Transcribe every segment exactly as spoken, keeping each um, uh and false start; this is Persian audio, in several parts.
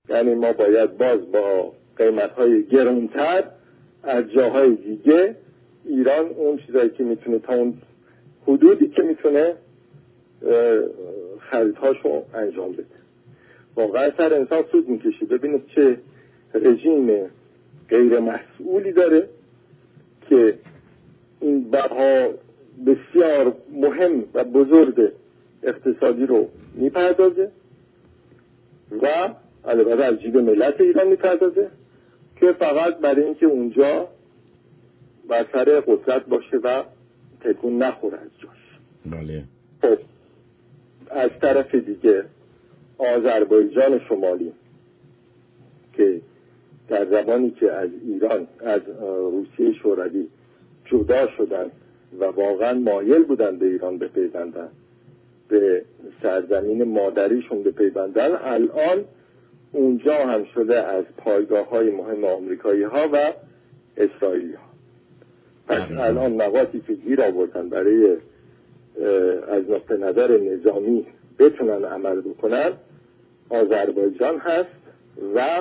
یعنی ما باید باز با قیمت‌های گرانتر از جاهای دیگه ایران اون چیزایی که میتونه تا اون حدودی که میتونه خریدهاشو انجام بده. واقعا سر انسان سود میکشی. ببینید چه رژیم غیر مسئولی داره که این بها بسیار مهم و بزرگ اقتصادی رو میپردازه و البته از جیب ملت ایران میپردازه که فقط برای اینکه اونجا بر سر قدرت باشه و تکون نخوره از جاش. بله. خب از طرف دیگه آذربایجان شمالی که در زمانی که از ایران از روسیه شوروی جدا شدن و واقعا مایل بودن به ایران بپیوندن، به سرزمین مادریشون بپیوندن، الان اونجا هم شده از پایگاه های مهم آمریکایی ها و اسرائیلی ها. پس الان نقاطی که گیر آوردن برای از نقطه نظر نظامی بتونن عمل بکنن آذربایجان هست و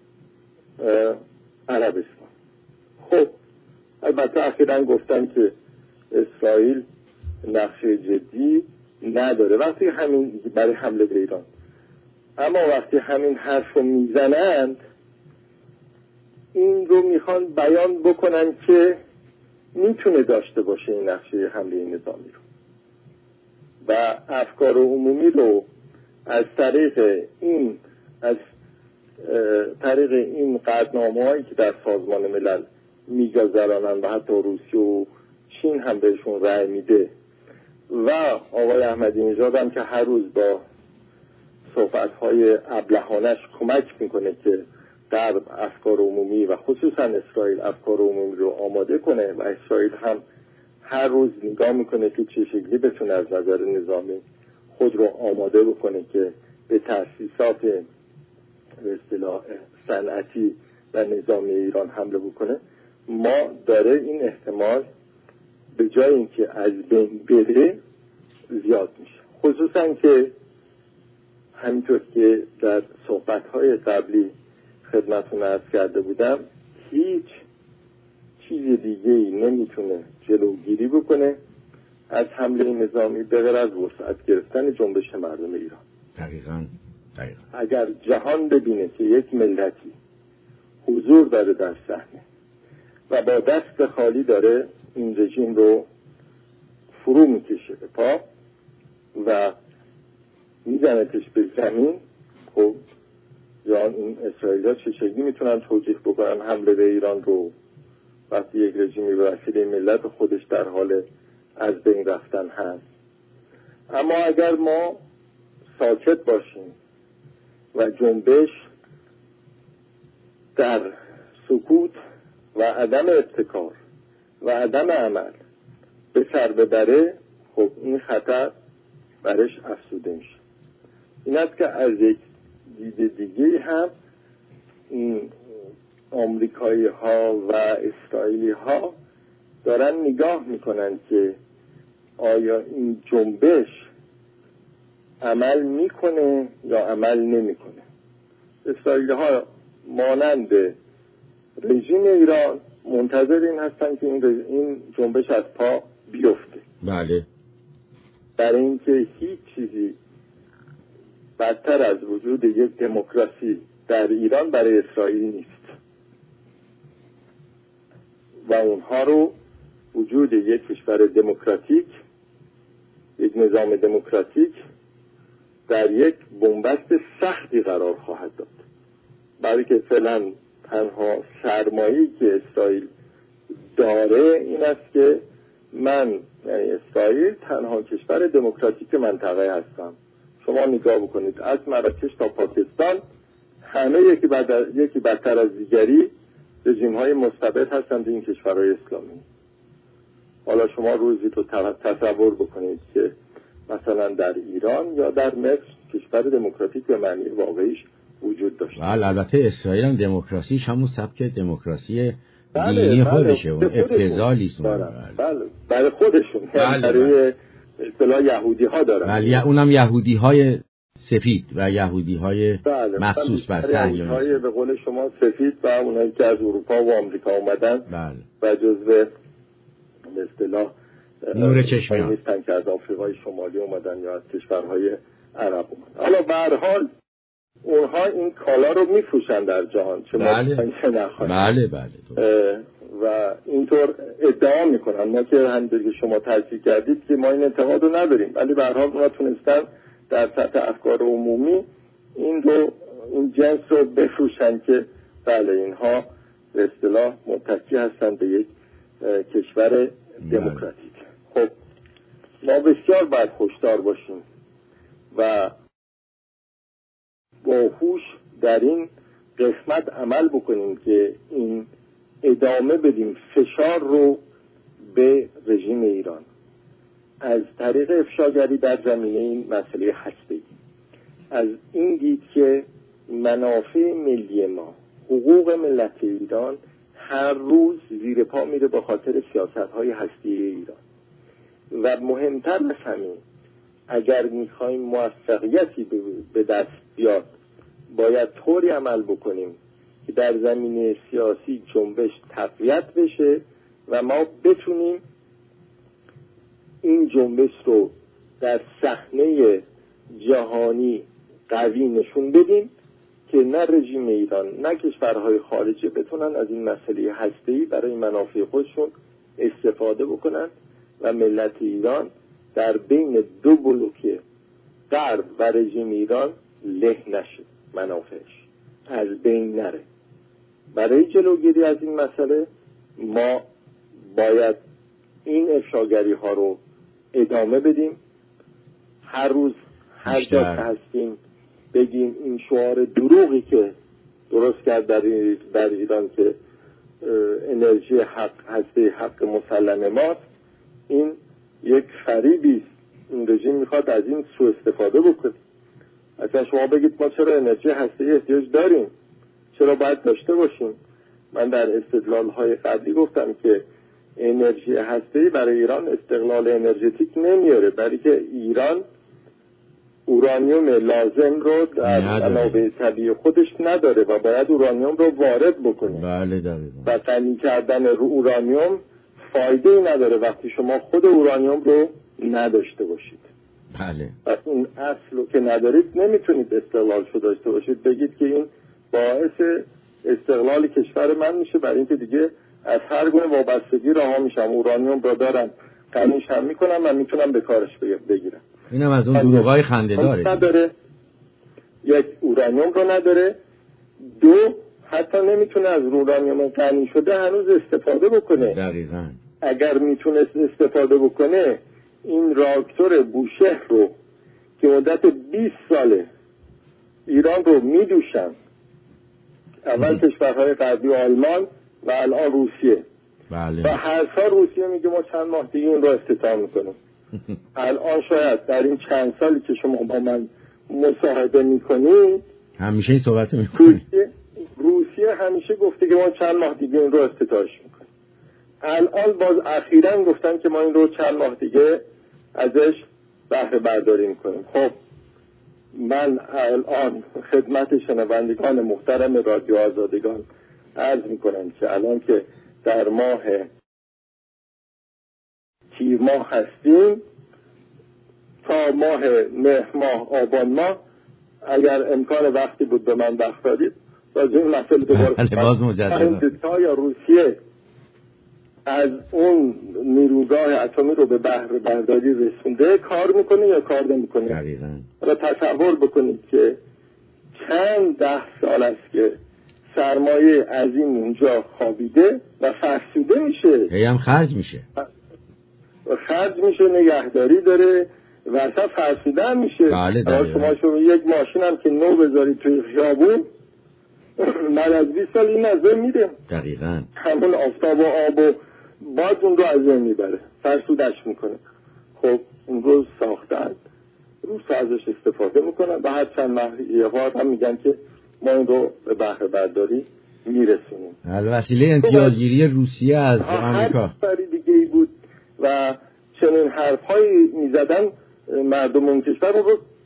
عربستان. خب البته اخیراً گفتن که اسرائیل نقشه جدی نداره وقتی همین برای حمله به ایران، اما وقتی همین حرف رو میزنند این رو میخوان بیان بکنن که میتونه داشته باشه این نقشه حمله نظامی رو و افکار عمومی رو از طریق این از طریق این قطعنامه هایی که در سازمان ملل میگذرانن و حتی روسیه و چین هم بهشون رأی میده و آقای احمدی نژاد هم که هر روز با صحبت‌های ابلهانش کمک میکنه که در افکار عمومی و خصوصا اسرائیل افکار عمومی رو آماده کنه و اسرائیل هم هر روز نگاه میکنه که چه شکلی بتونه از نظر نظامی خود رو آماده بکنه که به تأسیسات به اصطلاح صنعتی و نظامی ایران حمله بکنه. ما داره این احتمال به جای اینکه از بین بره زیاد میشه، خصوصا که همینطور که در صحبت‌های قبلی خدمتتون عرض کرده بودم هیچ چیز دیگه‌ای نمیتونه جلوگیری بکنه از حمله نظامی به غیر از وسعت گرفتن جنبش مردم ایران. دقیقاً دقیقاً. اگر جهان ببینه که یک ملتی حضور داره در صحنه و با دست خالی داره این رژیم رو فرو میکشه به پا و میزنتش به زمین، خب یا این اسرائیلی‌ها چه شکلی میتونن توجیه بکنن حمله به ایران رو وقتی یک رژیمی به وسیله ملت خودش در حال از بین رفتن هست. اما اگر ما ساکت باشیم و جنبش در سکوت و عدم ابتکار و عدم عمل به سر ببره، خب این خطر برش افزوده میشه. این است که از یک دید دیگه هم این آمریکایی ها و اسرائیلی ها دارن نگاه میکنن که آیا این جنبش عمل میکنه یا عمل نمیکنه. اسرائیلی ها مانند رژیم ایران منتظر این هستن که این, این جنبش از پا بیفته. بله. برای اینکه هیچ چیزی بدتر از وجود یک دموکراسی در ایران برای اسرائیل نیست و اونها رو وجود یک کشور دموکراتیک، یک نظام دموکراتیک در یک بنبست سختی قرار خواهد داد. برای که فعلا تنها سرمایه‌ای که اسرائیل داره این است که من یعنی اسرائیل تنها کشور دموکراتیک منطقه هستم. شما نگاه بکنید از مراکش تا پاکستان همه یکی بعد یکی بدتر از دیگری رژیم‌های مستبد هستند این کشورهای اسلامی. حالا شما روزی تو تصور بکنید که مثلا در ایران یا در مصر کشور دموکراتیک به معنی واقعیش وجود داشته. بله البته اسرائیل هم دموکراسیش همون سبک دموکراسی دینی خودشه، اون ابتذالی است. بله بله برای خودشون، برای اصطلاح یهودی ها دارن. بله اونم یهودی های سفید و یهودی های بله. مخصوص بر صهیونیسم، به قول شما سفید و اونایی که از اروپا و آمریکا اومدن بله. و جزو به اصطلاح نور چشمیان نیستن که از آفریقای شمالی اومدن یا از کشورهای عرب اومدن. حالا به هر حال اونها این کالا رو میفروشن در جهان، چه بله. ما بله بله و اینطور ادعا میکنن. ما که همونطور که شما تاکید کردید که ما این اعتقاد رو نداریم، ولی به هر حال اونا تونستن در سطح افکار عمومی این رو این جنس رو بفروشن که بله اینها به اصطلاح متکی هستن به یک کشور دموکراتیک. خب ما بسیار باید هوشیار باشیم و با هوش در این قسمت عمل بکنیم که این ادامه بدیم فشار رو به رژیم ایران از طریق افشاگری در زمینه این مسئله هسته‌ای، از این دید که منافع ملی ما، حقوق ملت ایران هر روز زیر پا میره به خاطر سیاست‌های هسته‌ای ایران. و مهمتر از همین، اگر میخوایم موفقیتی به دست بیاد باید طوری عمل بکنیم که در زمینه سیاسی جنبش تقویت بشه و ما بتونیم این جنبش رو در صحنه جهانی قوی نشون بدیم که نه رژیم ایران نه کشورهای خارجی بتونن از این مسئله هسته‌ای برای منافع خودشون استفاده بکنن و ملت ایران در بین دو بلوک غرب و رژیم ایران له نشه، منافعش از بین نره. برای جلوگیری از این مسئله ما باید این افشاگری ها رو ادامه بدیم، هر روز هر جا که هستیم بگیم این شعار دروغی که درست کرد در, در ایران که انرژی حق هسته حق مسلم ماست، این یک فریبی است. این رژیم میخواد از این سوء استفاده بکنه. اصلا شما بگید ما چرا انرژی هسته‌ای احتیاج داریم، چرا باید داشته باشیم؟ من در استدلال های قبلی گفتم که انرژی هسته‌ای برای ایران استقلال انرژتیک نمیاره، برای که ایران اورانیوم لازم رو در منابع طبیعی خودش نداره و باید اورانیوم رو وارد بکنه. بله دقیقاً. و غنی کردن رو اورانیوم فایده ای نداره وقتی شما خود اورانیوم رو نداشته باشید. بله. و این اصل رو که ندارید نمیتونید استقلال شو داشته باشید، بگید که این باعث استقلال کشور من میشه، برای اینکه دیگه از هر گونه وابستگی رها میشم، اورانیوم رو دارم، غنیش هم میکنم و میتونم به کارش بگیرم. اینم از اون دروغای خنده‌داره. نداره، یک اورانیوم رو نداره، دو حتی نمیتونه از اورانیوم غنی شده هنوز استفاده بکنه. دقیقاً. اگر میتونست استفاده بکنه این راکتور بوشهر رو که مدت بیست ساله ایران رو میدوشن، اول کشورهای غربی و آلمان و الان روسیه، بله. و هر سال روسیه میگه ما چند ماه دیگه اون رو افتتاح میکنیم. الان شاید در این چند سالی که شما با من مصاحبه میکنید همیشه این صحبت میکنید، روسیه روسیه همیشه گفته که ما چند ماه دیگه این رو افتتاحش میکنیم. الان باز اخیراً گفتن که ما این رو چند ماه دیگه ازش بهره برداری میکنیم. خب من الان خدمت شنوندگان محترم رادیو آزادگان عرض میکنم که الان که در ماه تیر ماه هستیم تا ماه مهر ماه آبان ماه اگر امکان وقتی بود به من وقت دادید راجع این مسئله دوباره باز مجددا تا یا روسیه از اون نیروگاه اتمی رو به بهره برداری رسونده کار میکنه یا کار نمیکنه. دقیقاً. حالا تصور بکنید که چند ده سال است که سرمایه عظیم اونجا خوابیده و فرسوده میشه، هی هم خرج میشه خرج میشه، نگهداری داره و اصلا فرسوده هم میشه. بله شما شما یک ماشین هم که نو بذارید توی خیابون من از بیست سال این از بین میده. دقیقاً. همون آفتاب و آب و باد اون رو از بین میبره، فرسودش میکنه. خب اون رو ساختن، رو ازش استفاده میکنن و هر چند ماهی ها هم میگن که ما این رو به بهره برداری میرسونیم. وسیله امتیازگیری روسیه از آمریکا. هر دیگه ای بود و چنین حرفهایی میزدن مردم اون کشور رو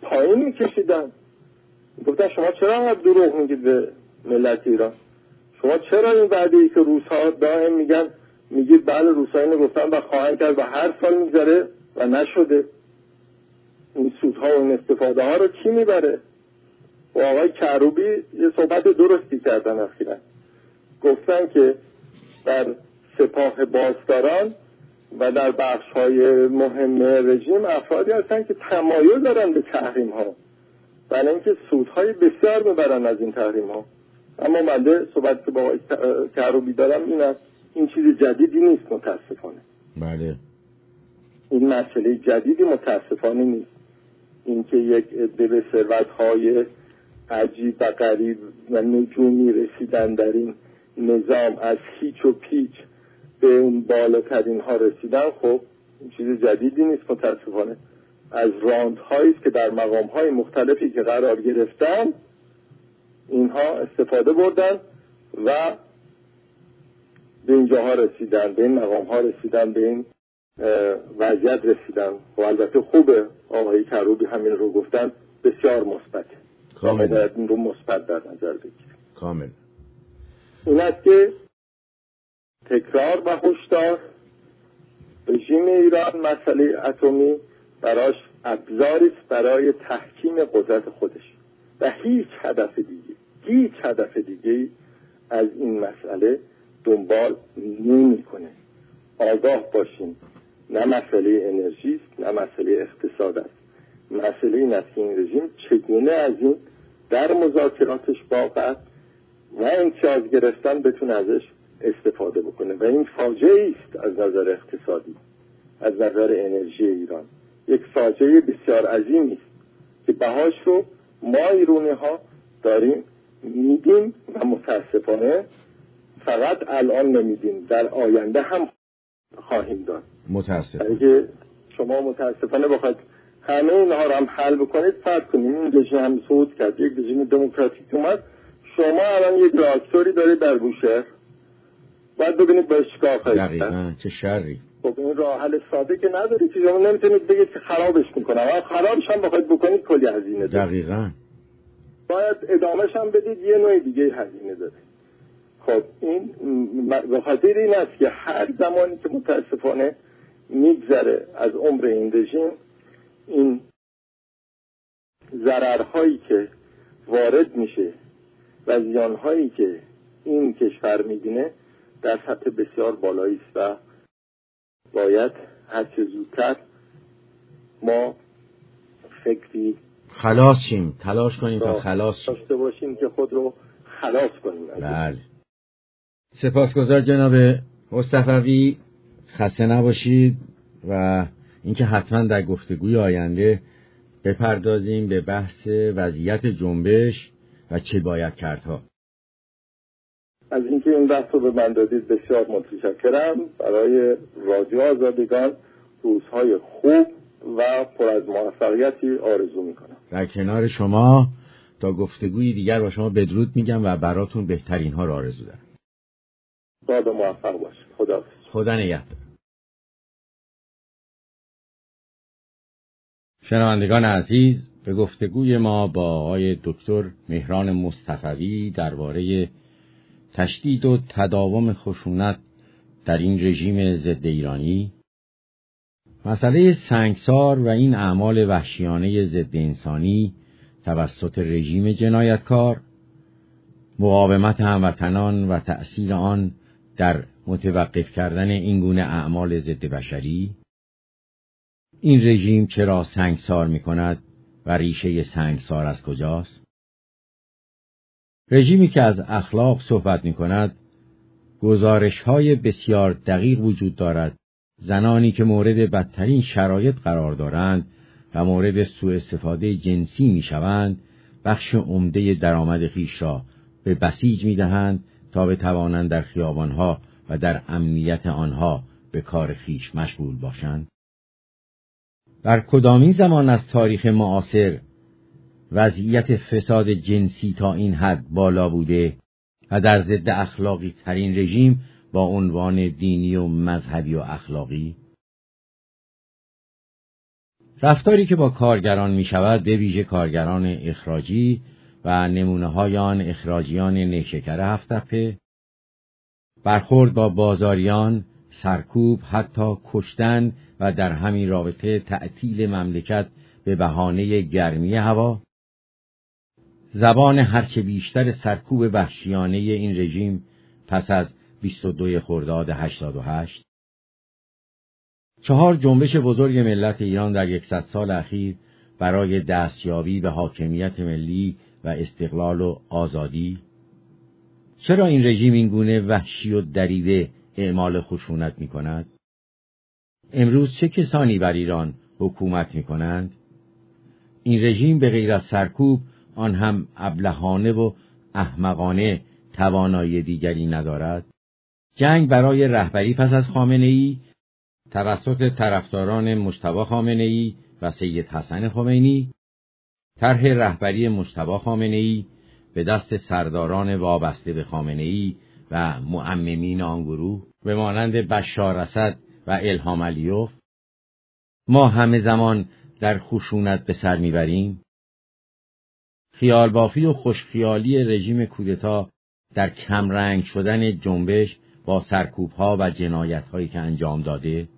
پایین میکشیدن. گفتن شما چرا انقدر دروغ میگید به ملت ایران؟ شما چرا این وعده ای که روس‌ها دائم میگن میگید بله روس‌ها اینو گفتن و خواهند کرد و هر سال میذاره و نشده؟ این سودها و این استفاده ها رو کی میبره؟ و آقای کروبی یه صحبت درستی کردن اخیراً، گفتن که در سپاه بازداران و در بخش‌های مهم رژیم افرادی هستن که تمایل دارن به تحریم ها، برای اینکه سودهای بسیار میبرن از این تحریم ها. اما منده صحبت که با آقای کروبی دارم این است، این چیز جدیدی نیست متاسفانه. بله. این مسئله جدیدی متاسفانه نیست. اینکه یک عده به ثروت‌های عجیب و غریب و نجومی رسیدن در این نظام، از هیچ و پیچ به اون بالاترین ها رسیدن، خب این چیز جدیدی نیست متاسفانه. از راندهایی است که در مقام‌های مختلفی که قرار گرفتن اینها استفاده بردن و به اینجاها رسیدن، به این مقام‌ها رسیدن، به این وضعیت رسیدن. و البته خوبه آقای کروبی همین رو گفتن، بسیار مثبت. کامل. باید این رو مثبت در نظر بگیریم. کامل. این است که تکرار و هشدار، رژیم ایران مسئله اتمی براش ابزاری است برای تحکیم قدرت خودش و هیچ هدف دیگه هیچ هدف دیگه از این مسئله دنبال نمی‌کنه. آگاه باشین، نه مسئله انرژی است، نه مسئله اقتصاد است. مسئله این است که این رژیم چگونه از این در مذاکراتش با غرب و امتیاز گرفتن بتونه ازش استفاده بکنه و این فاجعه است از نظر اقتصادی، از نظر انرژی ایران. یک فاجعه بسیار عظیمی است که بهاش رو ما ایرانی ها داریم میدیم و متاسفانه فقط الان نمیدیم، در آینده هم خواهیم داد. متاسفانه اگه شما متاسفانه بخواید همه اینها رو هم حل بکنید، فرض کنیم این رژیم هم صعود کرد، یک رژیم دموکراتیک اومد، شما الان یک راکتوری دارید در بوشهر، باید ببینید باید چیکار خواهید کرد. دقیقاً چه شری. خب این راه حل ساده که ندارید که شما نمیتونید بگید که خرابش میکنم، اما خرابش هم بخواید بکنید کلی هزینه داره. دقیقاً. باید ادامهش هم بدید، یه نوع دیگه هزینه داره. خب این به خاطر این است که هر زمانی که متاسفانه میگذره از عمر این رژیم، این ضررهایی که وارد میشه و زیانهایی که این کشور میبینه در سطح بسیار بالایی است و باید هر چه زودتر ما فکری خلاص شیم، تلاش کنیم تا خلاص شیم، داشته باشیم که خود رو خلاص کنیم. بله. سپاسگزار جناب مصطفوی، خسته نباشید و اینکه حتما در گفتگوی آینده بپردازیم به بحث وضعیت جنبش و چه باید کردها. از اینکه این بحث رو به من دادید بسیار متشکرم. برای رادیو آزادگان روزهای خوب و پر از موفقیتی آرزو میکنم. در کنار شما تا گفتگوی دیگر با شما بدرود میگم و براتون بهترین ها رو آرزو دارم. شاد و موفق باشید. خدا خدا نگهدار. شنوندگان عزیز، به گفتگوی ما با آقای دکتر مهران مصطفوی درباره تشدید و تداوم خشونت در این رژیم ضد ایرانی، مسئله سنگسار و این اعمال وحشیانه ضد انسانی توسط رژیم جنایتکار، مقاومت هموطنان و تأثیر آن در متوقف کردن این گونه اعمال ضد بشری، این رژیم چرا سنگسار می کند و ریشه سنگسار از کجاست؟ رژیمی که از اخلاق صحبت می کند، گزارش‌های بسیار دقیق وجود دارد. زنانی که مورد بدترین شرایط قرار دارند و مورد سوء استفاده جنسی می شوند، بخش عمده درآمد خویش را به بسیج می دهند تا بتوانند در خیابانها و در امنیت آنها به کار خویش مشغول باشند. در کدامین زمان از تاریخ معاصر وضعیت فساد جنسی تا این حد بالا بوده و در ضد اخلاقی ترین رژیم با عنوان دینی و مذهبی و اخلاقی؟ رفتاری که با کارگران می شود به ویژه کارگران اخراجی و نمونه های آن اخراجیان نیشکر هفت‌تپه، برخورد با بازاریان، سرکوب، حتی کشتن و در همین رابطه تعطیل مملکت به بهانه گرمی هوا، زبان هرچه بیشتر سرکوب وحشیانه این رژیم پس از بیست و دو خرداد هشتاد و هشت، چهار جنبش بزرگ ملت ایران در یکصد سال اخیر برای دستیابی به حاکمیت ملی و استقلال و آزادی. چرا این رژیم این گونه وحشی و دریده اعمال خشونت می کند؟ امروز چه کسانی بر ایران حکومت می کنند؟ این رژیم به غیر از سرکوب آن هم ابلهانه و احمقانه توانایی دیگری ندارد. جنگ برای رهبری پس از خامنه‌ای توسط طرفداران مجتبی خامنه‌ای و سید حسن خمینی، طرح رهبری مجتبی خامنه‌ای به دست سرداران وابسته به خامنه‌ای و معممین آن گروه به مانند بشار اسد و الهام علیوف، ما همه زمان در خشونت به سر میبریم. خیال بافی و خوشخیالی رژیم کودتا در کمرنگ شدن جنبش با سرکوب‌ها و جنایت‌هایی که انجام داده.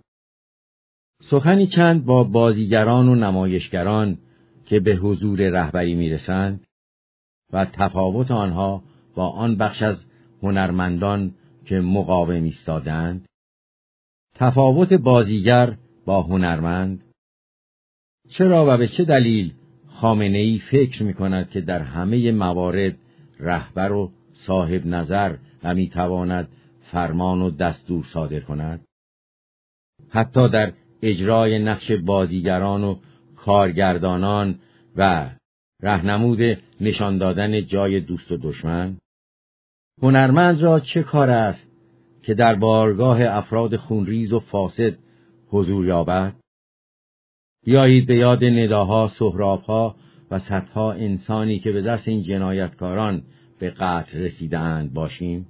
سخنی چند با بازیگران و نمایشگران که به حضور رهبری میرسند و تفاوت آنها با آن بخش از هنرمندان که مقاوم ایستادند. تفاوت بازیگر با هنرمند. چرا و به چه دلیل خامنه‌ای فکر می‌کند که در همه موارد رهبر و صاحب نظر و می‌تواند فرمان و دستور صادر کند؟ حتی در اجرای نقش بازیگران و کارگردانان و راهنمود نشان دادن جای دوست و دشمن. هنرمند را چه کار است که در بارگاه افراد خونریز و فاسد حضور یابد؟ بیایید به یاد نداها، سهرابها و صدها انسانی که به دست این جنایتکاران به قتل رسیدند باشیم.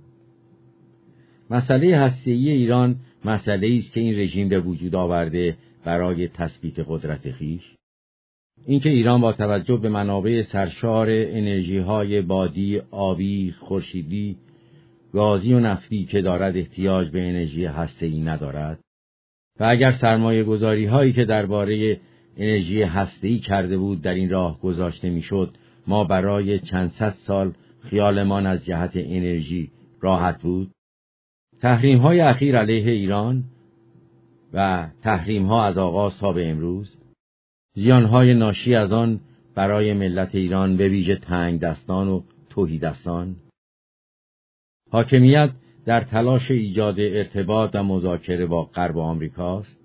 مسئله هسته‌ای ایران مسئله‌ای است که این رژیم به وجود آورده برای تثبیت قدرت خویش. اینکه ایران با توجه به منابع سرشار انرژی‌های بادی، آبی، خورشیدی، گازی و نفتی که دارد احتیاج به انرژی هسته‌ای ندارد و اگر سرمایه‌گذاری هایی که درباره انرژی هسته‌ای کرده بود در این راه گذاشته میشد، ما برای چند صد سال خیالمان از جهت انرژی راحت بود. تحریم های اخیر علیه ایران و تحریم ها از آغاز تا به امروز، زیان های ناشی از آن برای ملت ایران به ویژه تنگ دستان و تهیدستان، حاکمیت در تلاش ایجاد ارتباط و مذاکره با غرب و آمریکاست.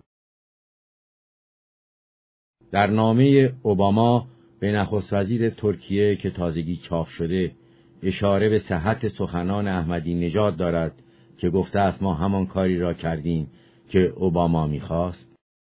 در نامه اوباما به نخست وزیر ترکیه که تازگی چاپ شده اشاره به صحت سخنان احمدی نژاد دارد که گفته است ما همان کاری را کردیم که اوباما می‌خواست.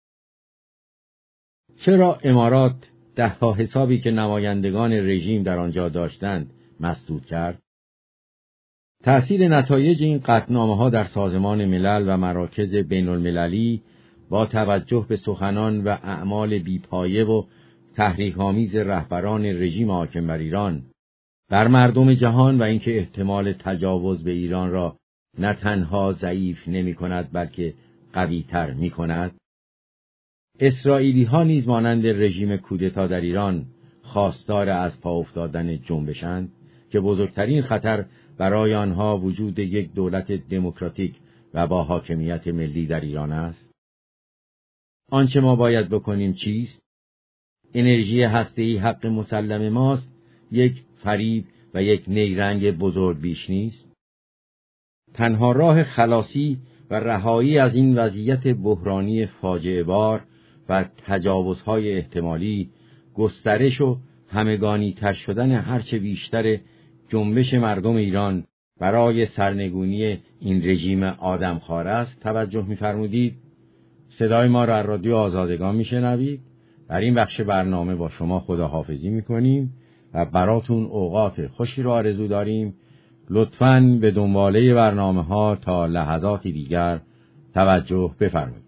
چرا امارات ده‌ها حسابی که نمایندگان رژیم در آنجا داشتند مسدود کرد؟ تأثیر نتایج این قطعنامه‌ها در سازمان ملل و مراکز بین المللی با توجه به سخنان و اعمال بیپایه و تحریک‌آمیز رهبران رژیم حاکم بر ایران بر مردم جهان و اینکه احتمال تجاوز به ایران را نه تنها ضعیف نمی‌کند بلکه قوی‌تر می‌کند. اسرائیلی‌ها نیز مانند رژیم کودتا در ایران خواستار از پا افتادن جنبشند که بزرگترین خطر برای آنها وجود یک دولت دموکراتیک و با حاکمیت ملی در ایران است. آنچه ما باید بکنیم چیست؟ انرژی هسته‌ای حق مسلم ماست، یک فریب و یک نیرنگ بزرگ بیش نیست. تنها راه خلاصی و رهایی از این وضعیت بحرانی فاجعه بار و تجاوزهای احتمالی، گسترش و همگانی تر شدن هرچه بیشتر جنبش مردم ایران برای سرنگونی این رژیم آدمخوار است. توجه می‌فرمودید. صدای ما را از رادیو آزادگان میشنوید. در این بخش برنامه با شما خداحافظی میکنیم و براتون اوقات خوشی را آرزو داریم. لطفاً به دنباله برنامه ها تا لحظاتی دیگر توجه بفرمایید.